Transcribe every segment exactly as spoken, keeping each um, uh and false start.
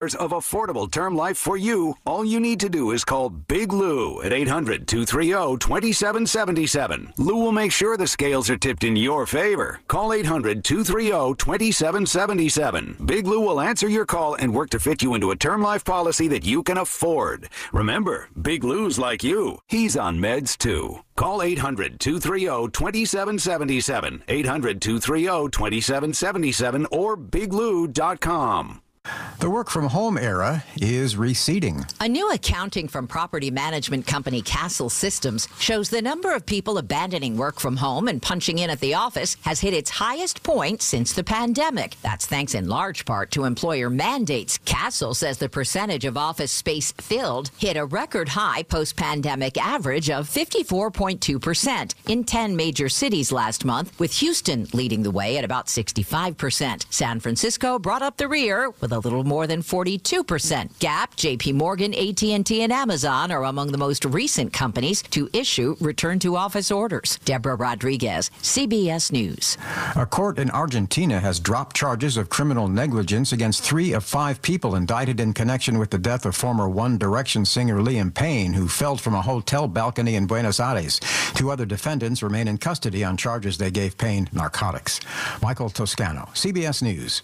of affordable term life for you. All you need to do is call Big Lou at eight hundred, two three zero, two seven seven seven. Lou will make sure the scales are tipped in your favor. Call eight hundred, two three zero, two seven seven seven. Big Lou will answer your call and work to fit you into a term life policy that you can afford. Remember, Big Lou's like you. He's on meds too. Call eight hundred, two three zero, two seven seven seven, eight hundred, two three zero, two seven seven seven, or big lou dot com. The work-from-home era is receding. A new accounting from property management company Castle Systems shows the number of people abandoning work from home and punching in at the office has hit its highest point since the pandemic. That's thanks in large part to employer mandates. Castle says the percentage of office space filled hit a record high post-pandemic average of fifty-four point two percent in ten major cities last month, with Houston leading the way at about sixty-five percent. San Francisco brought up the rear with a little more than forty-two percent. Gap, J P Morgan, A T and T, and Amazon are among the most recent companies to issue return-to-office orders. Deborah Rodriguez, C B S News. A court in Argentina has dropped charges of criminal negligence against three of five people indicted in connection with the death of former One Direction singer Liam Payne, who fell from a hotel balcony in Buenos Aires. Two other defendants remain in custody on charges they gave Payne narcotics. Michael Toscano, C B S News.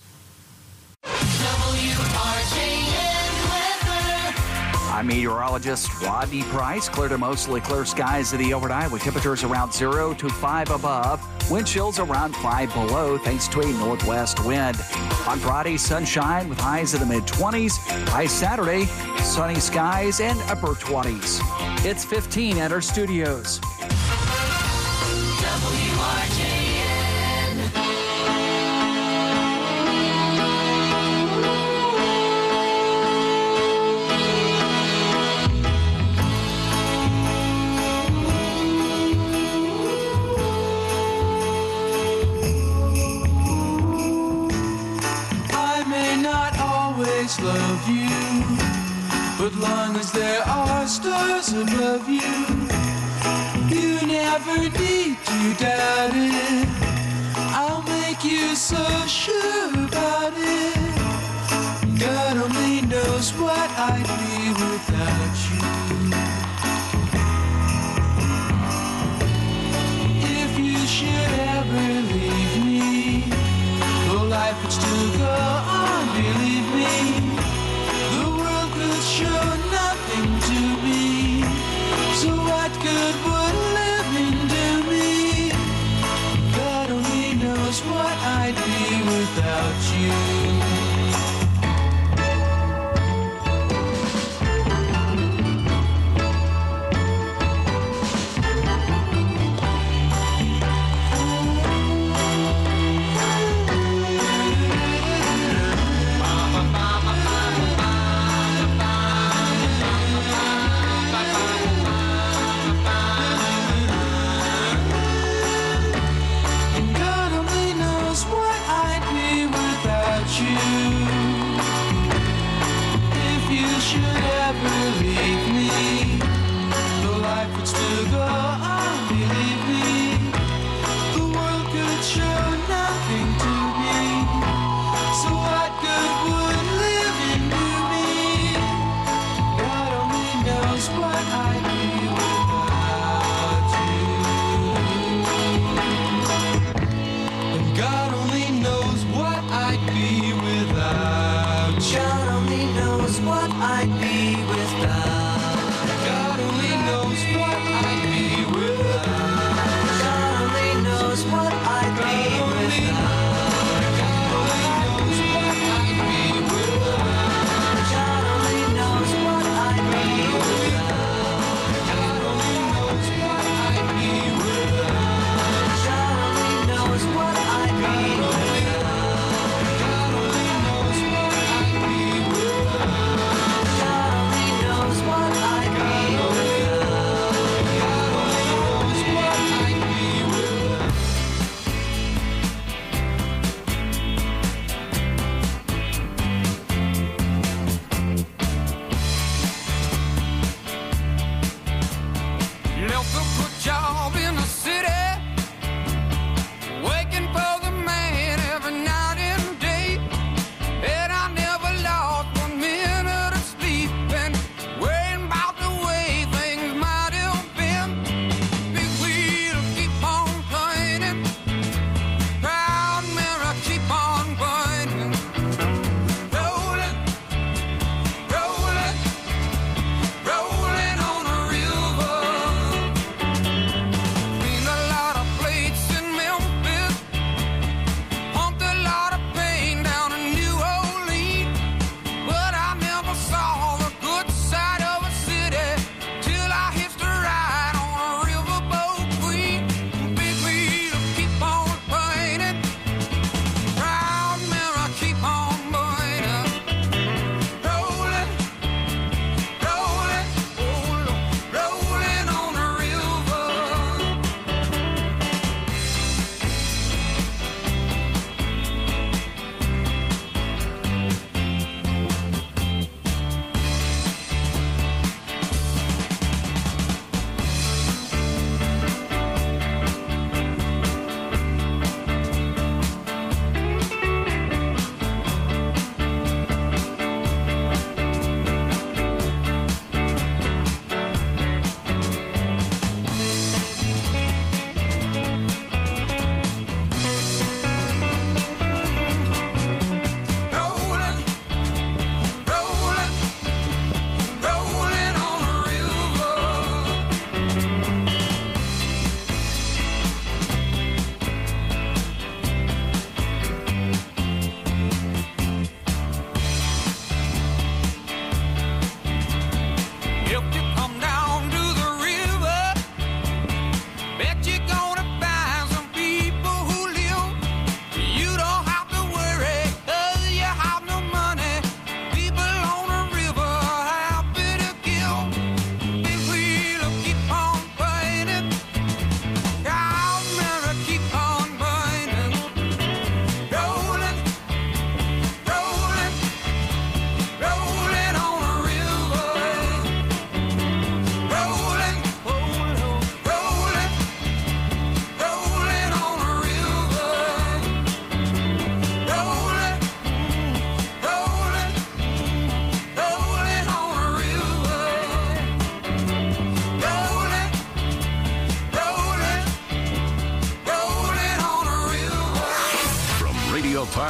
I'm meteorologist Rodney Price. Clear to mostly clear skies to the overnight with temperatures around zero to five above. Wind chills around five below thanks to a northwest wind. On Friday, sunshine with highs in the mid-twenties. By Saturday, sunny skies and upper twenties. It's fifteen at our studios. W R J N. Love you, but long as there are stars above you, you never need to doubt it. I'll make you so sure about it. God only knows what I'd be without you. If you should ever leave me, though life would still go on, believe me, show nothing to me. So what good would living do me? God only knows what I'd be without you.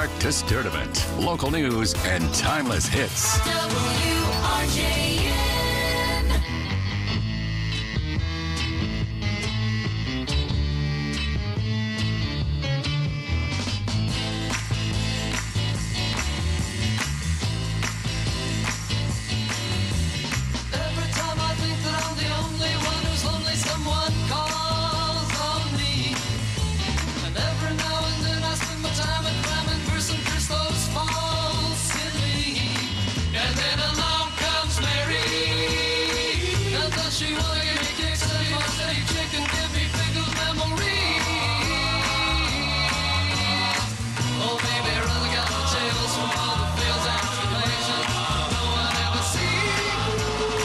start to sturdivant. Local news and timeless hits. W R J N. Every time I think that I'm the only one who's lonely, someone calls on me. And every now and then I spend my time at cramming verse and Christos falsely. And then along comes Mary. And does she wanna give me kicks, steady my steady chick, and give me pickled memories? Oh baby, run the gallop tails from all the fields and tribulations no one ever sees.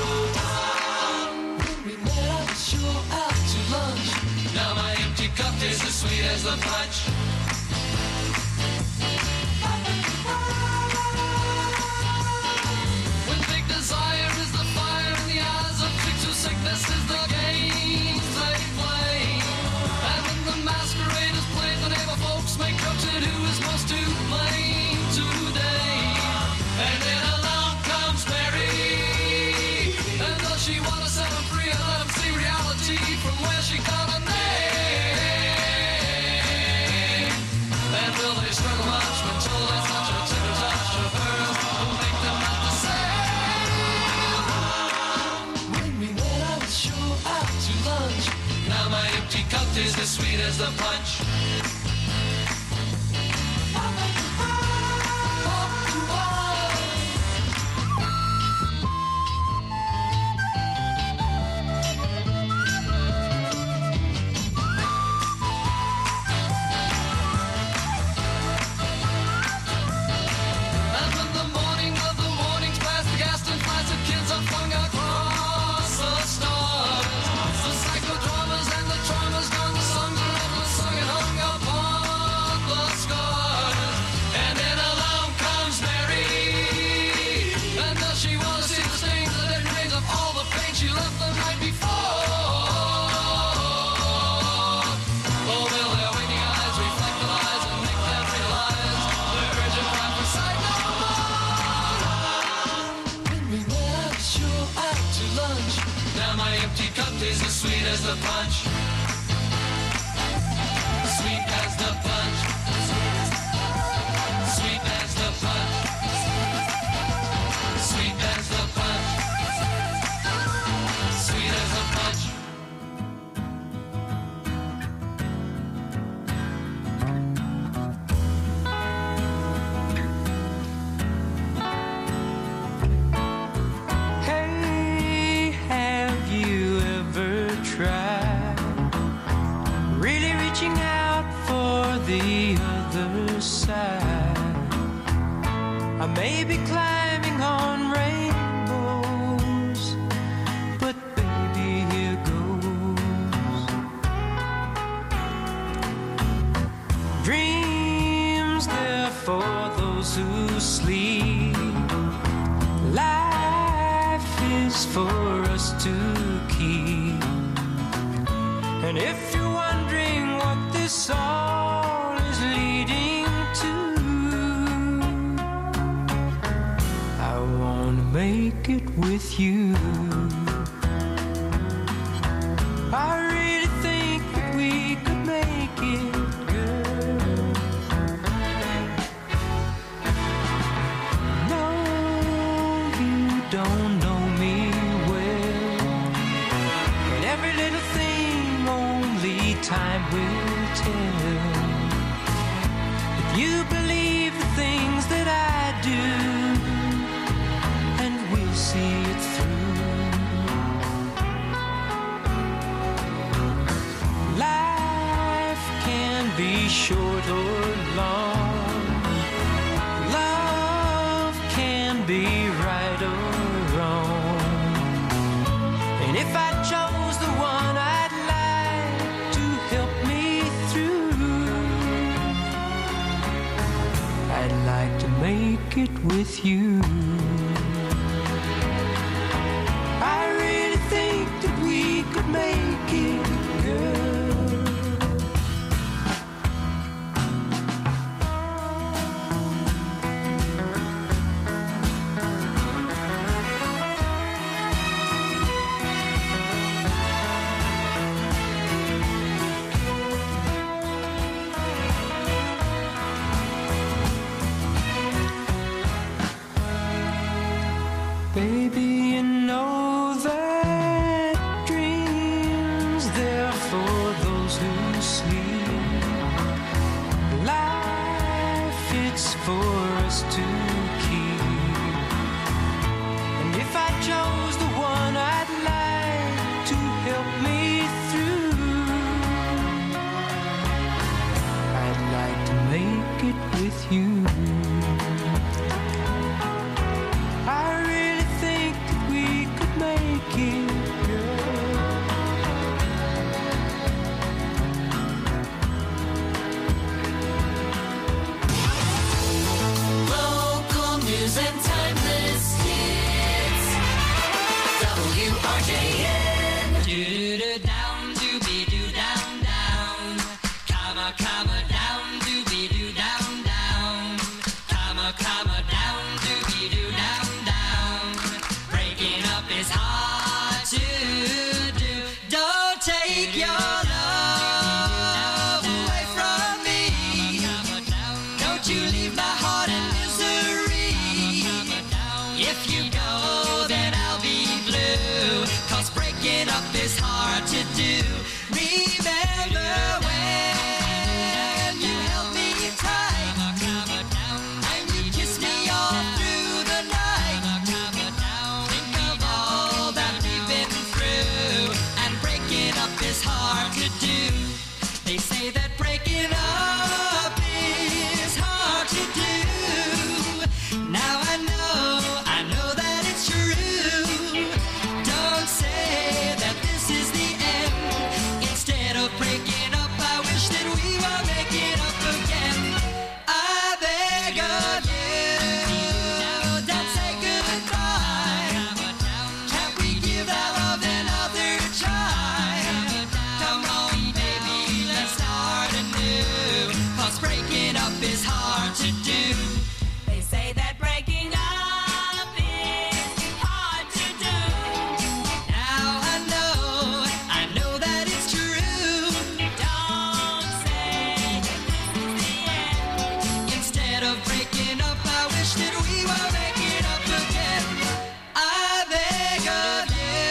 We met at the shore out to lunch. Now my empty cup tastes as sweet as the punch. When big desire is the fire in the eyes of chicks whose sickness is the games they play. And when the masquerade is played, the neighbor folks make jokes at who is most to blame today. And then along comes Mary. And does she want to set them free and let them see reality from where she got a name? And will they struggle much when told it's such a tender touch of hers will make them not the same? When we met on the shore out to lunch, now my empty cup tastes as sweet as the punch. And when the morning of the mornings past the Gaston flights of kids are flung across the stars, the psychodramas and the traumas gone, the songs are ever sung and hung upon the scars. And then along comes Mary. And does she want to see the stains, the dead remains of all the pain she left the night before? Oh, will their waiting eyes reflect the lies and make them realize the urgent cry for sight no more? When we met at the shore out to lunch, now my empty cup tastes as sweet as the punch. Sweet as the punch. Sweet as the punch. Sweet as the punch. Sweet as the punch. Hey, have you ever tried really reaching out for the other side? I may be climbing on rainbows, but baby, here goes. Dreams, they're for those who sleep. Life is for us to keep. And if you're wondering what this all is leading to, I wanna make it with you. I really think that we could make it, girl. No, you don't know me well, and every little thing only time will tell. If you believe the things that I do, and we'll see it through. Life can be short or long. Love can be right or wrong. And if I chose the one I'd like to help me through, I'd like to make it with you. I really think that we could make it, girl. Baby, you know that dreams they're for those who sleep. Life, it's for us to keep. And if I chose the one I'd like to help me through, I'd like to make it with you. I really think that we could make it, girl. Local news and timeless hits. W R J N. Do-do-do down, do-be-do down, down. Comma, comma, down, do-be-do down, down. Comma, comma, down, do-be-do down, down. Breaking up is hard to do. Don't take your love away from me. Don't you leave my heart in misery. If you go, then I'll be blue. Cause breaking up is hard to do. Remember when you held me tight and you kissed me all through the night. Think of all that we've been through, and breaking up is hard to do. They say that breaking up is hard to do. Now I know, I know that it's true. Don't say that this is the end. Instead of breaking up, I wish that we were making up again. I beg of you, don't say goodbye. Can't we give our love another try? Come on, baby, let's start anew. Cause breaking up is hard to do. They say that breaking up is hard to do. Now I know, I know that it's true. Don't say that this is the end. Instead of breaking up, I wish that we were making up again. I beg of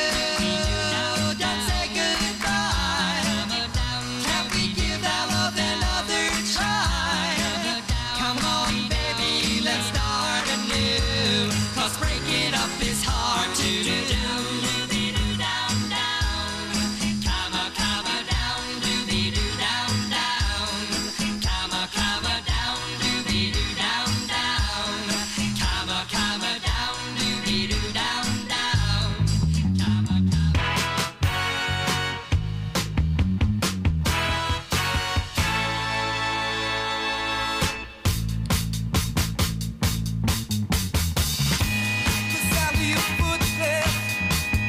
you, don't say goodbye. Can't we give our love another try? Come on, baby, let's start anew. Cause breaking up is hard to do. Do-be-do down, down. Comma, comma, down. Do-be-do down, down. Comma, comma, down. Do-be-do down, down. Comma, comma, down. Do-be-do down, down. Comma, comma. The sound of your footsteps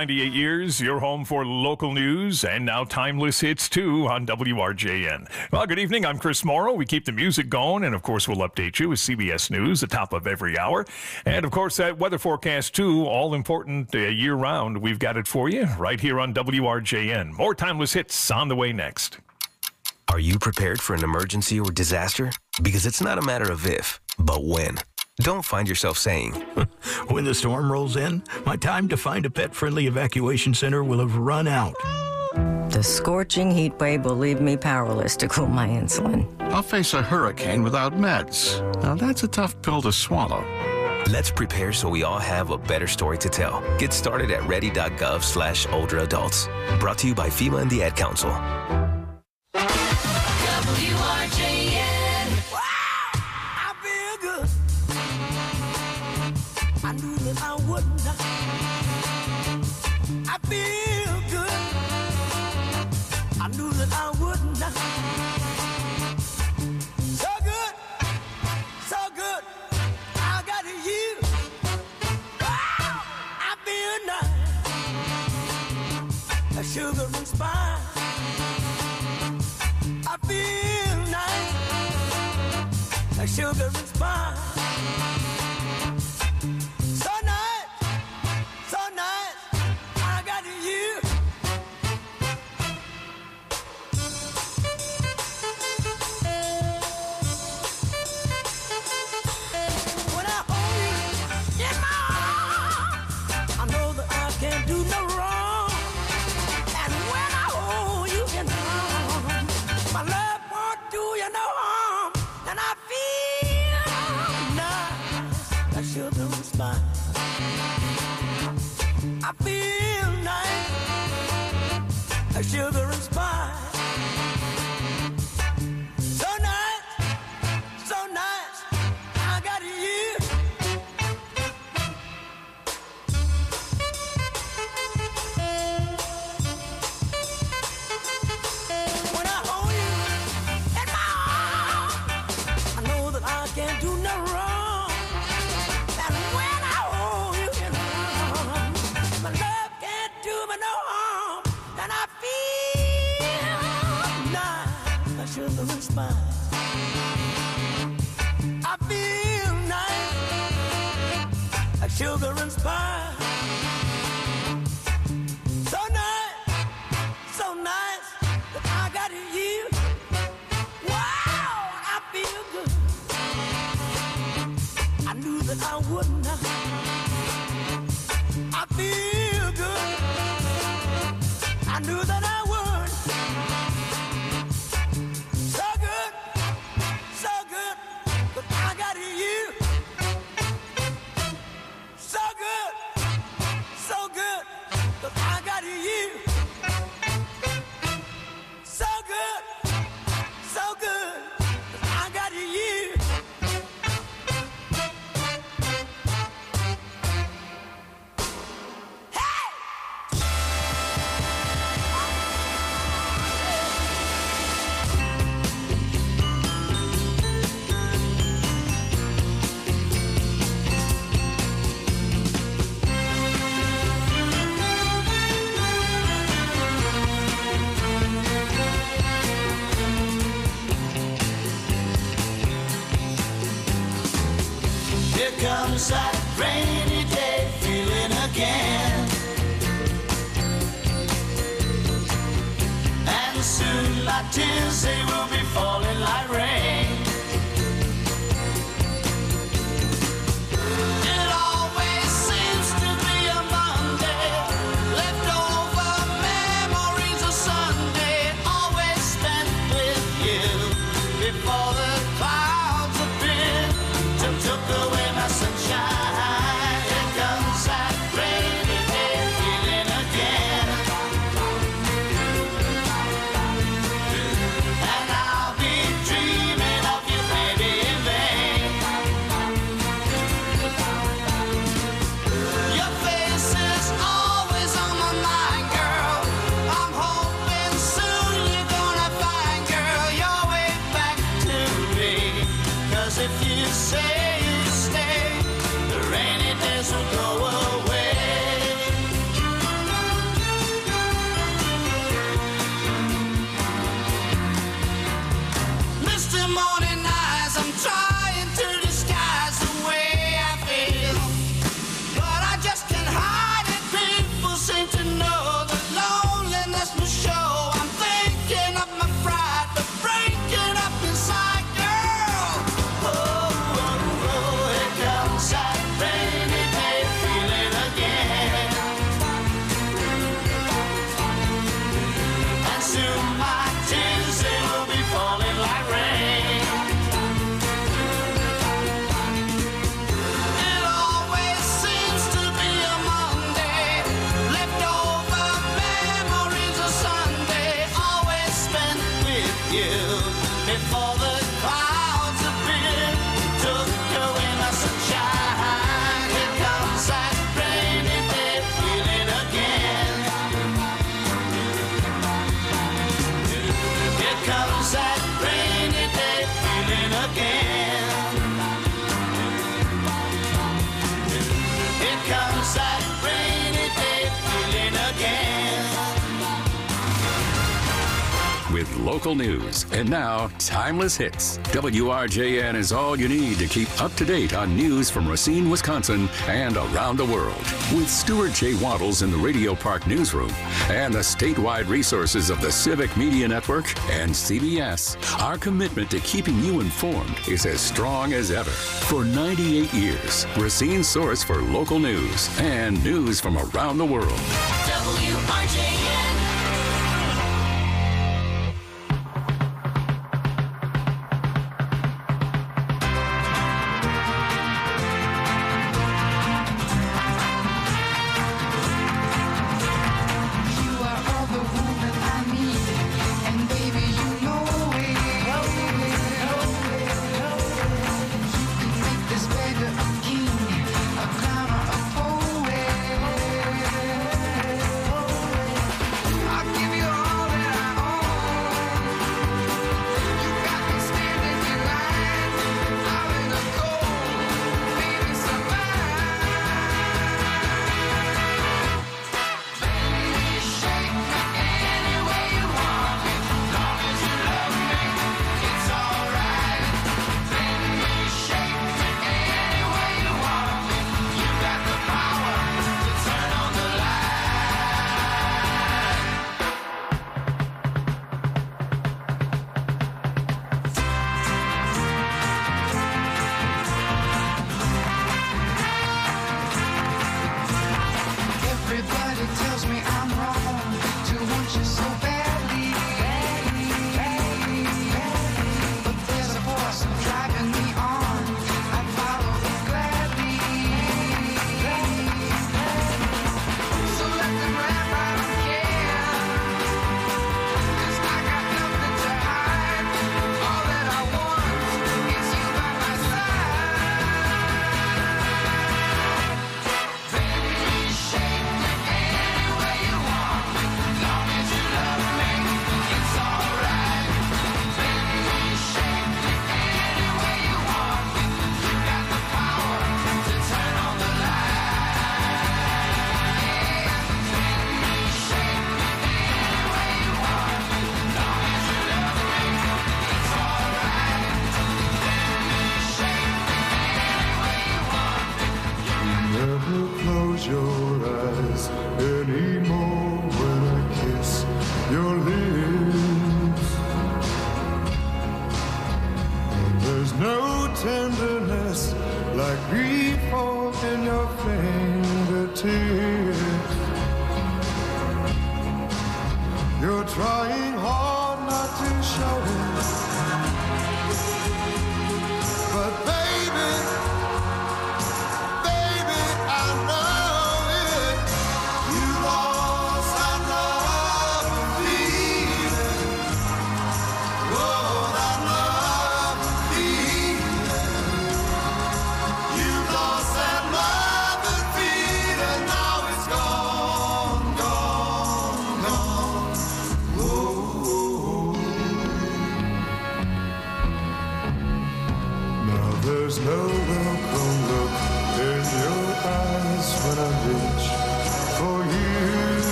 ninety-eight years, your home for local news and now timeless hits too on W R J N. Well, good evening. I'm Chris Morrow. We keep the music going, and of course, we'll update you with C B S News at the top of every hour. And of course, that weather forecast too, all important uh, year round. We've got it for you right here on W R J N. More timeless hits on the way next. Are you prepared for an emergency or disaster? Because it's not a matter of if, but when. Don't find yourself saying, when the storm rolls in, my time to find a pet-friendly evacuation center will have run out. The scorching heat wave will leave me powerless to cool my insulin. I'll face a hurricane without meds. Now that's a tough pill to swallow. Let's prepare so we all have a better story to tell. Get started at ready.gov slash older adults. Brought to you by FEMA and the Ad Council. W R J N. I feel good. I knew that I wouldn't. I feel good. I knew that I wouldn't. So good, so good. I got you. Wow, I feel nice. A sugar and spice. I feel nice. A sugar and spice. So nice, so nice. I got you. When I hold you in my arms, I know that I can't do no wrong. And when I hold you in my arms, my love won't do you no harm. And I feel nice. That sugar and spice. I feel nice. That sugar and spice. So nice, so nice. I got you. When I hold you in my arms, I know that I can't do no wrong. And when I hold you in my arms, my love can't do me no harm. And I feel nice, I sugar and spice. I feel nice, like sugar and spice. So nice, so nice that I got you. Wow, I feel good. I knew that I wouldn't. I feel good. I knew that I would. So good, so good that I got you. So good, so good that I got you. So good, so good that I got you. Here comes that rainy day feeling again. And soon my tears, they will be falling like rain. It always seems to be a Monday, leftover memories of Sunday, always spent with you before the clouds appeared, took, took away my sunshine. Here comes that rainy day feeling again. And I'll be dreaming comes that rainy day feeling again. Here comes that rainy day feeling again. With local news and now timeless hits. W R J N is all you need to keep up to date on news from Racine, Wisconsin and around the world. With Stuart J. Waddles in the Radio Park newsroom and the statewide resources of the Civic Media Network and C B S, our commitment to keeping you informed is as strong as ever. For ninety-eight years, Racine's source for local news and news from around the world. W R J N.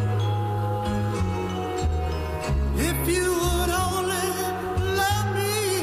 If you would only love me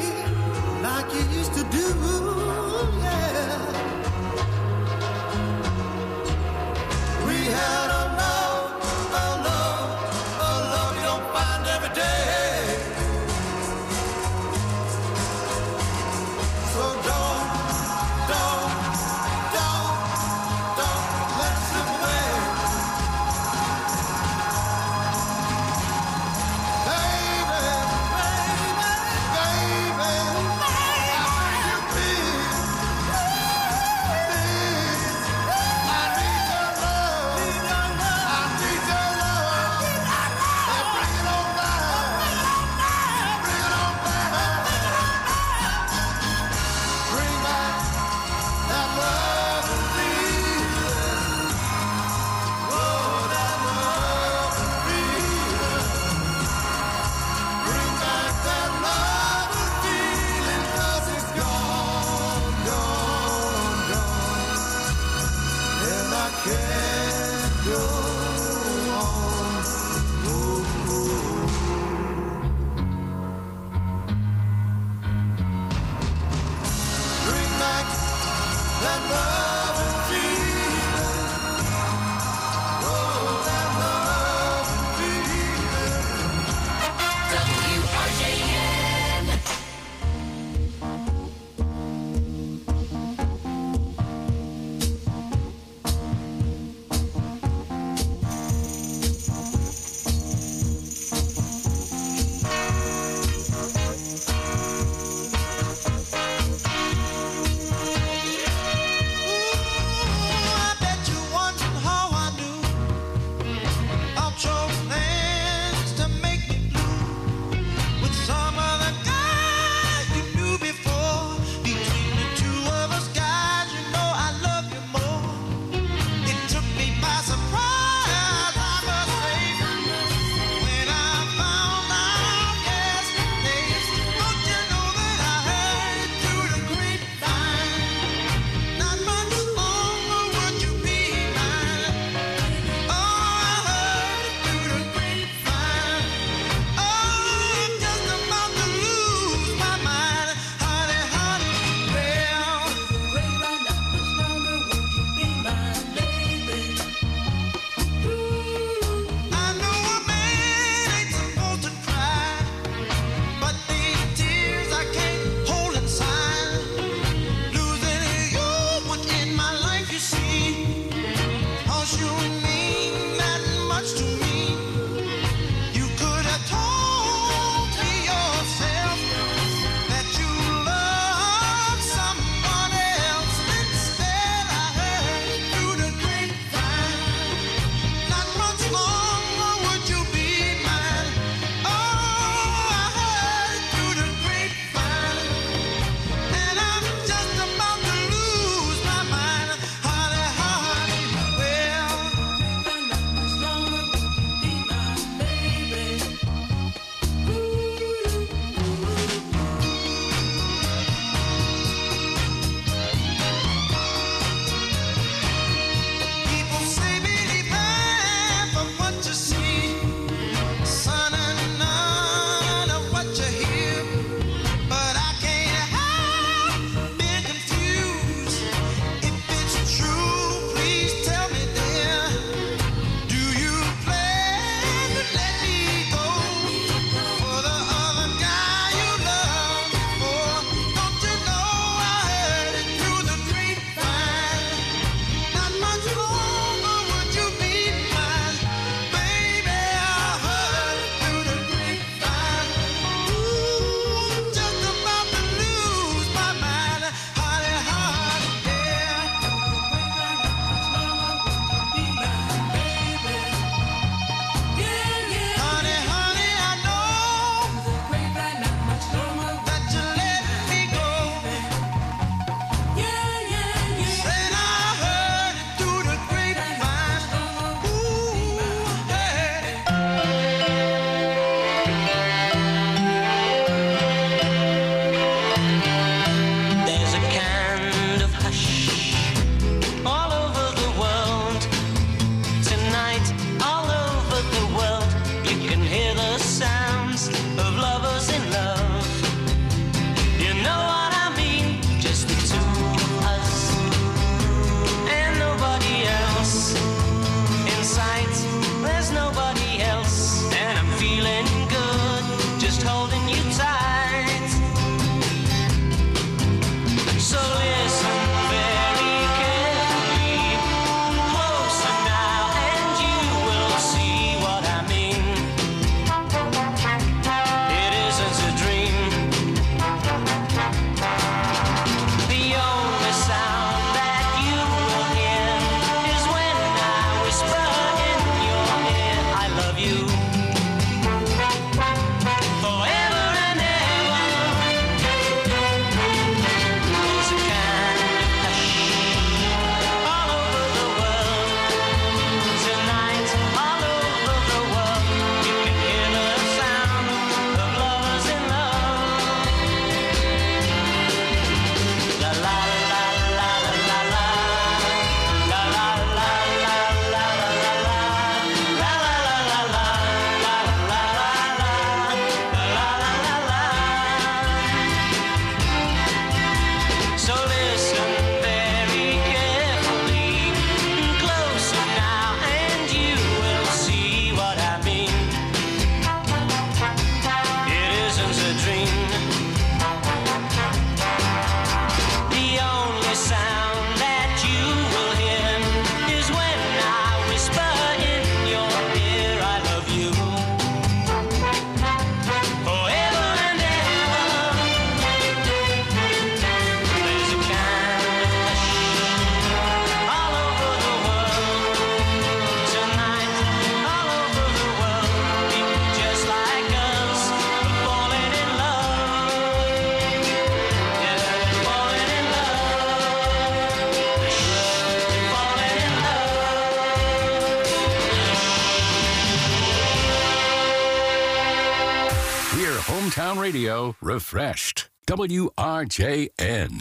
radio refreshed. W R J N.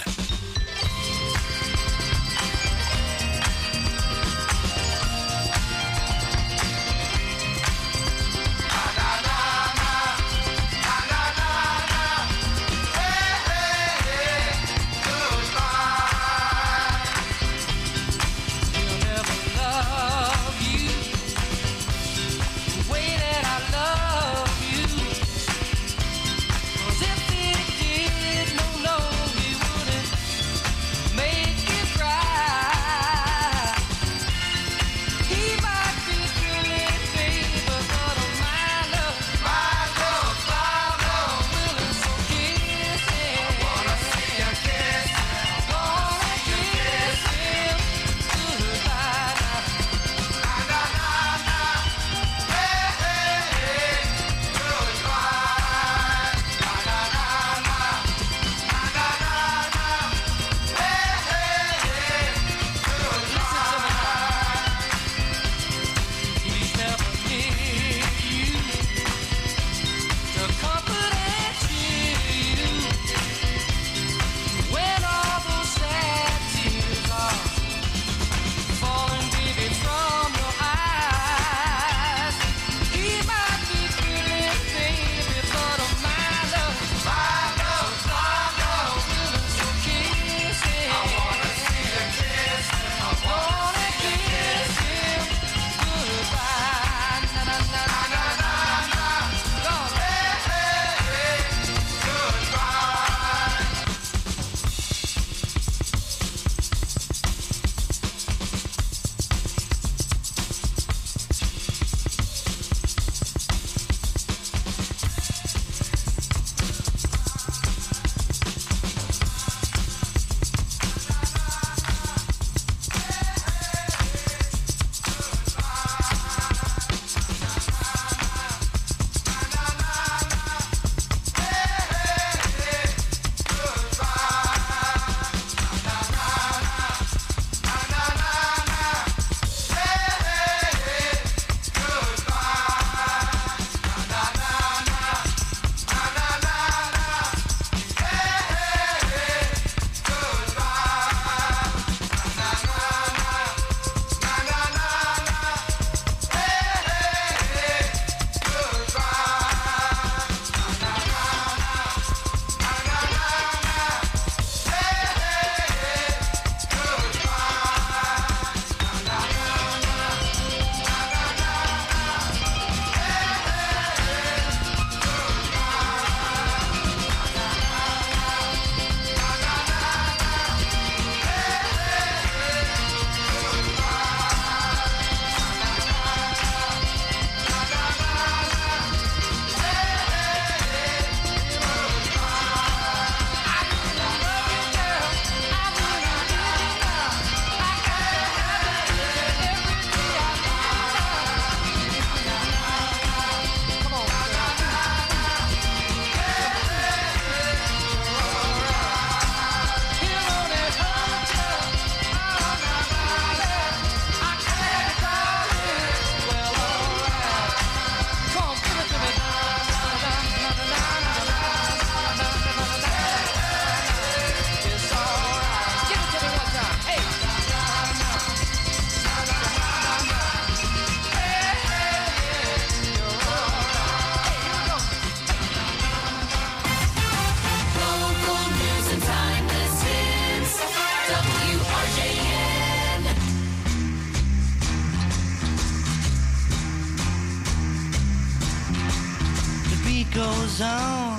goes on,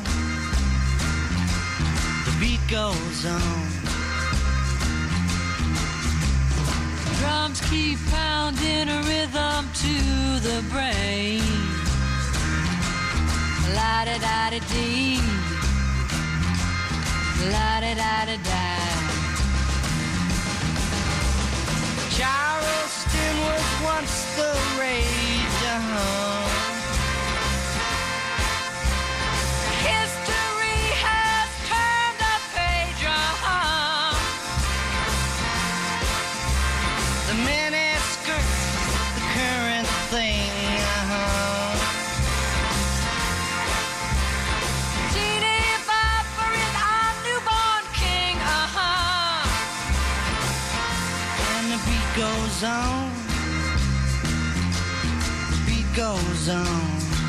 the beat goes on. Drums keep pounding a rhythm to the brain. La-da-da-da-dee, la-da-da-da-da. Charleston was once the rage, uh-huh. History has turned a page, uh-huh. The miniskirts, the current thing, uh-huh. Teen on. The beat goes on.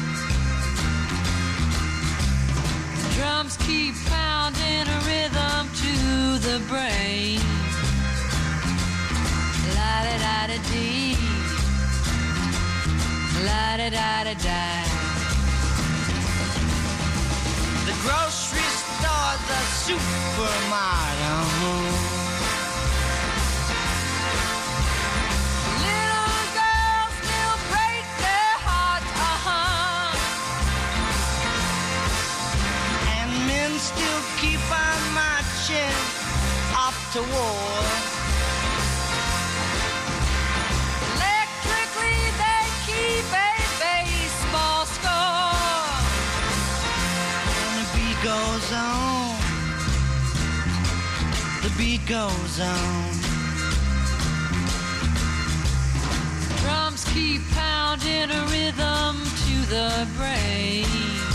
Drums keep pounding a rhythm to the brain. La-da-da-da-dee. La-da-da-da-da. The grocery store, the supermarket. Little girls still break their hearts, uh-huh. And men still keep on marching off to war. Electrically they keep a baseball score. And the beat goes on. The beat goes on. Drums keep pounding a rhythm to the brain.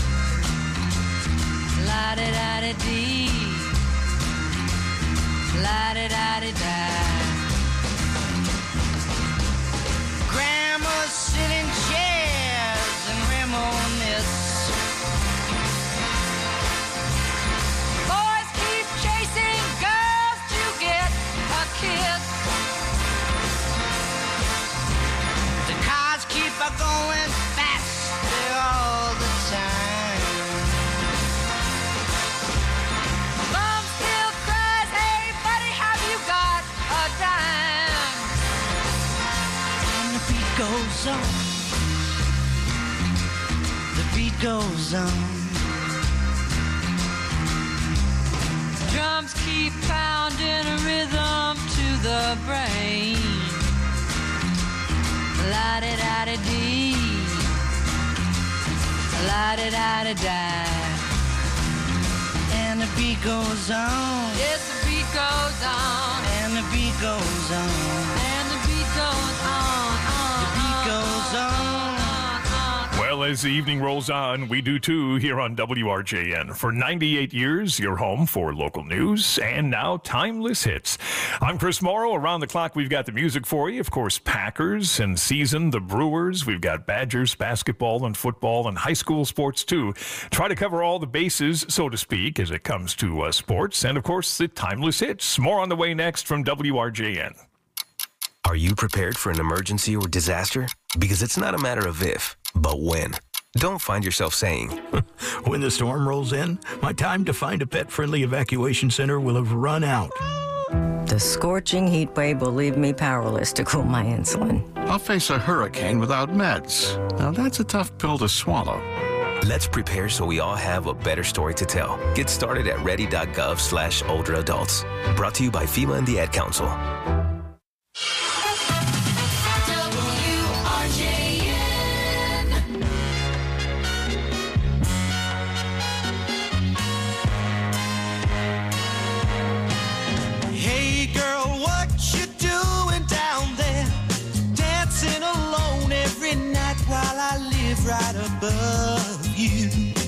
La-da-da-da-dee. La-da-da-da-da. Grandmas sit in chairs and reminisce. Boys keep chasing girls to get a kiss. The cars keep a going faster all the time. Mom still cries, hey buddy, have you got a dime? And the beat goes on. The beat goes on. Drums keep pounding a rhythm to the brain. La-da-da-da-dee. La-da-da-da-da. And the beat goes on. Yes, the beat goes on. And the beat goes on. And the beat goes on. on The beat goes on. Well, as the evening rolls on, we do too here on W R J N. For ninety-eight years, your home for local news and now timeless hits. I'm Chris Morrow. Around the clock, we've got the music for you. Of course, Packers and season, the Brewers. We've got Badgers, basketball and football and high school sports too. Try to cover all the bases, so to speak, as it comes to uh, sports. And of course, the timeless hits. More on the way next from W R J N. Are you prepared for an emergency or disaster? Because it's not a matter of if, but when. Don't find yourself saying, when the storm rolls in, my time to find a pet-friendly evacuation center will have run out. The scorching heat wave will leave me powerless to cool my insulin. I'll face a hurricane without meds. Now that's a tough pill to swallow. Let's prepare so we all have a better story to tell. Get started at ready.gov slash older adults. Brought to you by FEMA and the Ad Council. Hey girl, what you doing down there? Dancing alone every night while I live right above you.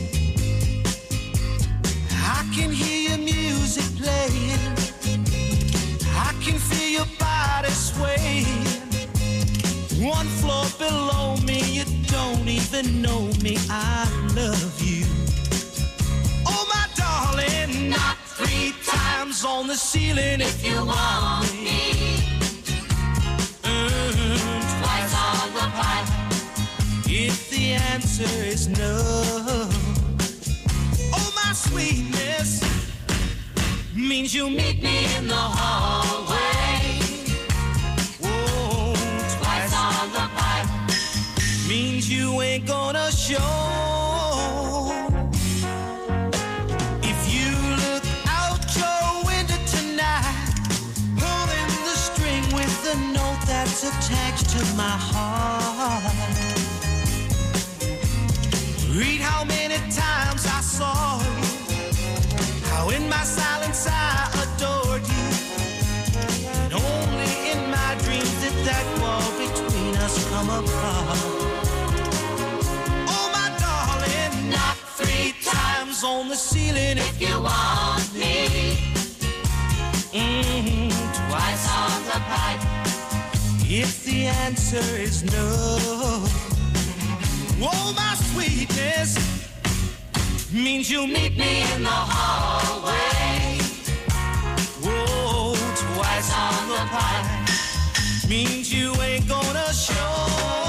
I can hear your music playing. I can feel your body swaying. One floor below me, you don't even know me. I love you. Oh my darling, not three times on the ceiling if you want me. Mm, twice on the pipe if the answer is no. Oh my sweetness means you'll meet me in the hallway. Whoa, twice on the pipe means you ain't gonna show. If you look out your window tonight, pulling the string with the note that's attached to my heart. Read how many times I saw you, how in my silence I adored you, and only in my dreams did that wall between us come apart. Oh my darling, not three times on the ceiling if you want me. Mm-hmm, twice on the pipe if the answer is no. Oh, my sweetness means you'll meet me in the hallway. Whoa, twice on the pie means you ain't gonna show.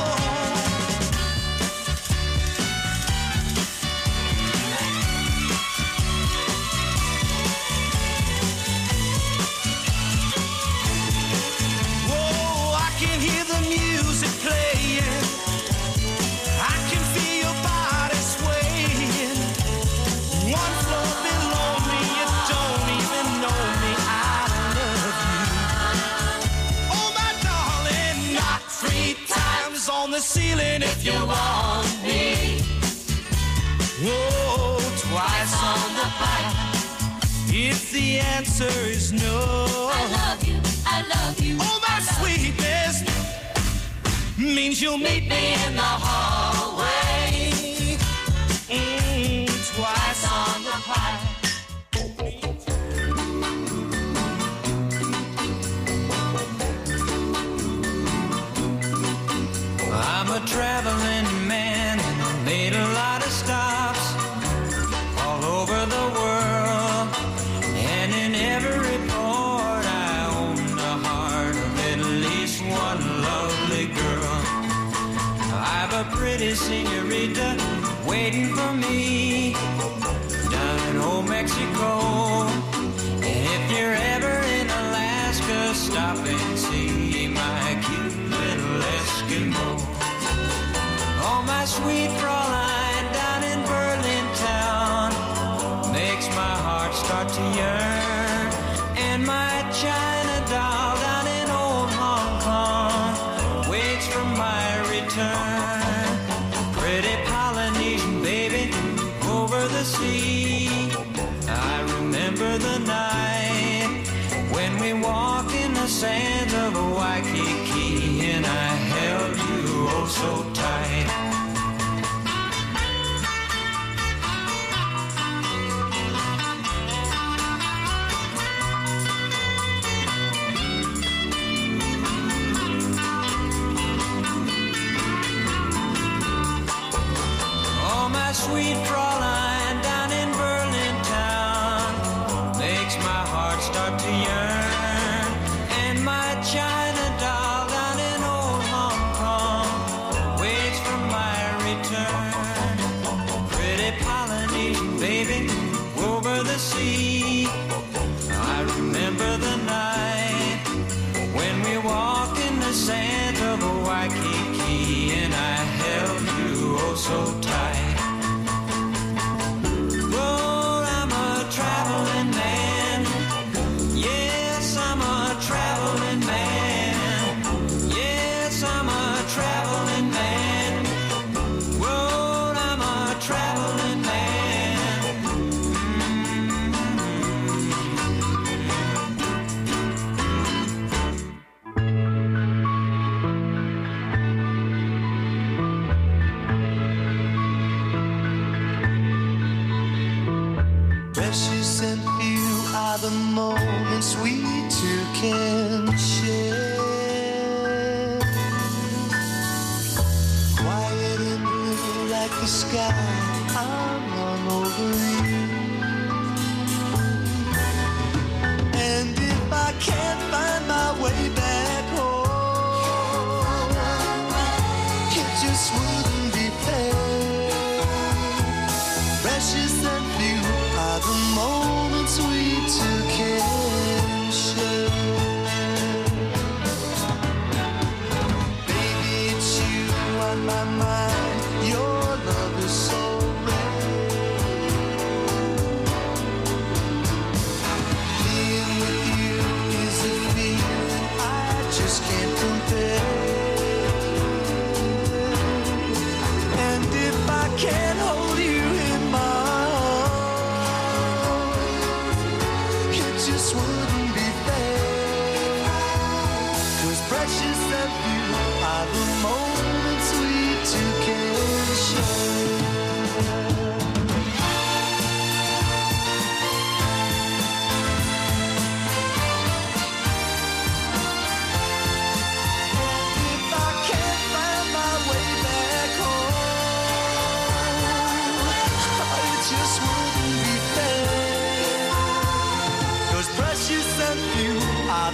Whoa, I can hear the music playing. I can feel your body swaying. One floor below me, you don't even know me. I love you. Oh, my darling, knock three times on the ceiling if you want me. Whoa, twice on the pipe if the answer is no. I love you, I love you. Oh, my sweetness means you'll meet me in the hallway. Mm, twice on the pipe. I'm a traveling man, made a lot of stops all over the world, and in every port I own the heart of at least one lovely girl. I've a pretty senorita waiting for me down in old Mexico, and if you're ever in Alaska, stop and see my cute little Eskimo. Oh, my sweet Fraulein down in Berlin town makes my heart start to yearn, and my China doll down in old Hong Kong waits for my return. Pretty Polynesian baby over the sea, I remember the night when we walked in the sands of Waikiki, and I held you oh so tight. Oh, my sweet Fraulein down in Berlin town makes my heart start to yearn, and my China doll down in old Hong Kong waits for my return. Pretty Polynesian baby over the sea, I remember the night when we walked in the sand of Waikiki, and I held you oh so tight. Well, I'm a traveling man. Yes, I'm a traveling man. Yes, I'm a traveling man. Well, I'm a traveling man. Precious and few are the moments we two can share. Quiet and blue like the sky, I'm all over you. And if I can't find my way back home, it just wouldn't be fair. Precious and few are the moments we two can share. Baby, it's you on my mind. Your love is so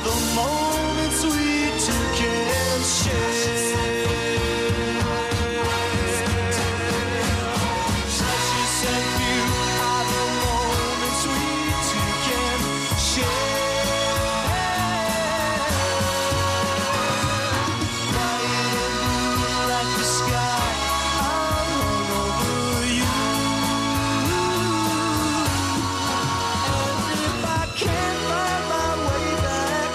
the moments we two can share. Precious and few are the moments we two can share. Bright and blue like the sky, I'm all over you. And if I can't find my way back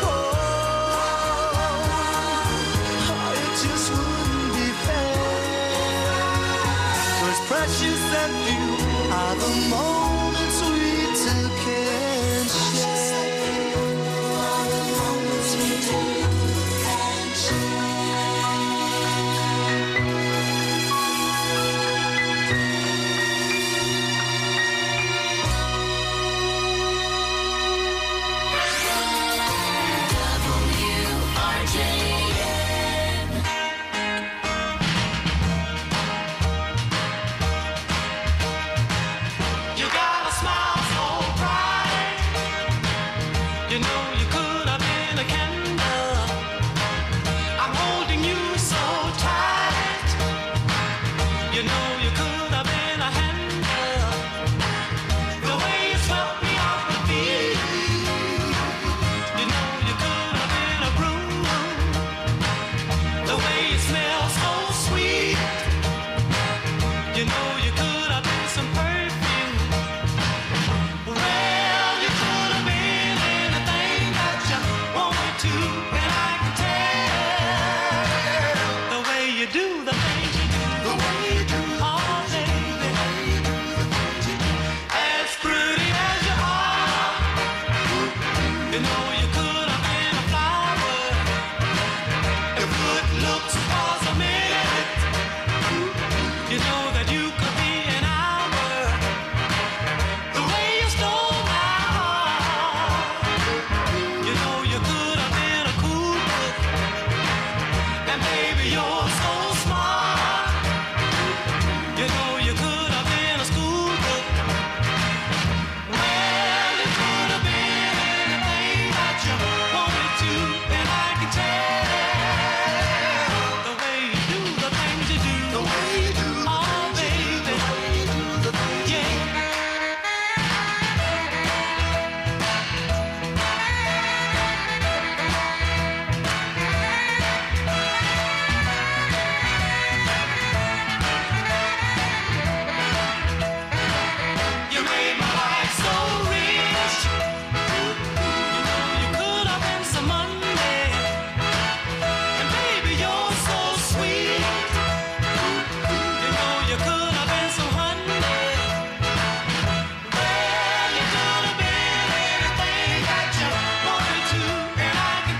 home, oh, it just wouldn't be fair. 'Cause precious and few are the moments we two can share. Are the moments we two can You got a smile so bright. You know you could have been a candle. I'm holding you so tight. You know you could have been a handle. The way you swept me off my feet. You know you could have been a broom. The way you smell so sweet. You know you could have been some perfume. Well, you could have been anything that you wanted to, and I can tell the way you do the things you do, the way you do, oh baby, as pretty as you are. You know you could have been a flower if good looks was a minute. You know that you could be an hour. The way you stole my heart. You know you could have been a cool book. And baby, you're so smart. You know you could have been a school book. Well, you could have been anything that you wanted to, and I can tell the way you do the things you do. The way you do the oh, baby. The way you do the things yeah. you do. You made my life so rich. You know you could have been some Monday. And baby, you're so sweet. You know you could have been some honey. Well, you could have been anything that you wanted to, and I can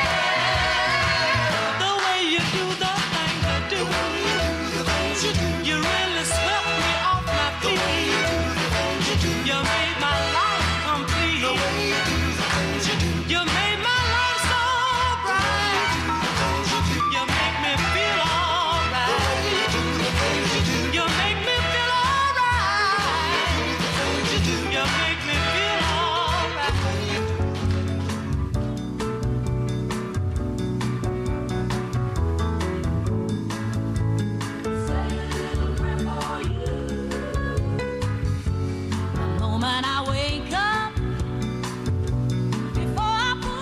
tell the way you do the things you do. The things you do. You really swept me off my feet. You made my life complete. The way you do the things you do. You made my life so bright. You make me feel alright. You make me feel alright. You make me feel alright. The moment I wake up, before I put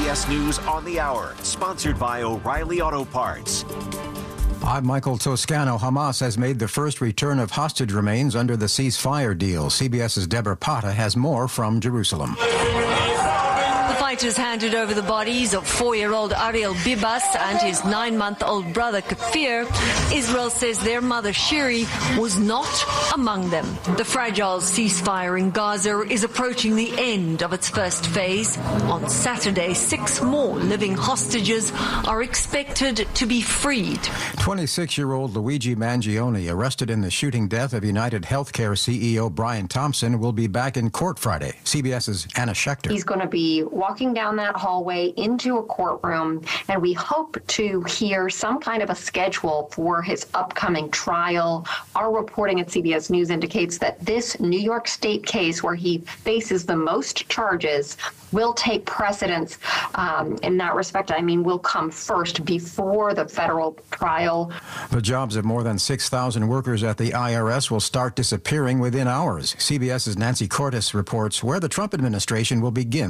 S News on the Hour, sponsored by O'Reilly Auto Parts. I'm Michael Toscano. Hamas has made the first return of hostage remains under the ceasefire deal. CBS's Deborah Pata has more from Jerusalem. The fighters handed over the bodies of four-year-old Ariel Bibas and his nine-month-old brother Kafir. Israel says their mother Shiri was not among them. The fragile ceasefire in Gaza is approaching the end of its first phase. On Saturday, six more living hostages are expected to be freed. twenty-six-year-old Luigi Mangione, arrested in the shooting death of United Healthcare C E O Brian Thompson, will be back in court Friday. CBS's Anna Schechter. He's going to be walking down that hallway into a courtroom, and we hope to hear some kind of a schedule for his upcoming trial. Our reporting at C B S News indicates that this New York State case, where he faces the most charges, will take precedence. Um, in that respect, I mean, will come first before the federal trial. The jobs of more than six thousand workers at the I R S will start disappearing within hours. CBS's Nancy Cordes reports where the Trump administration will begin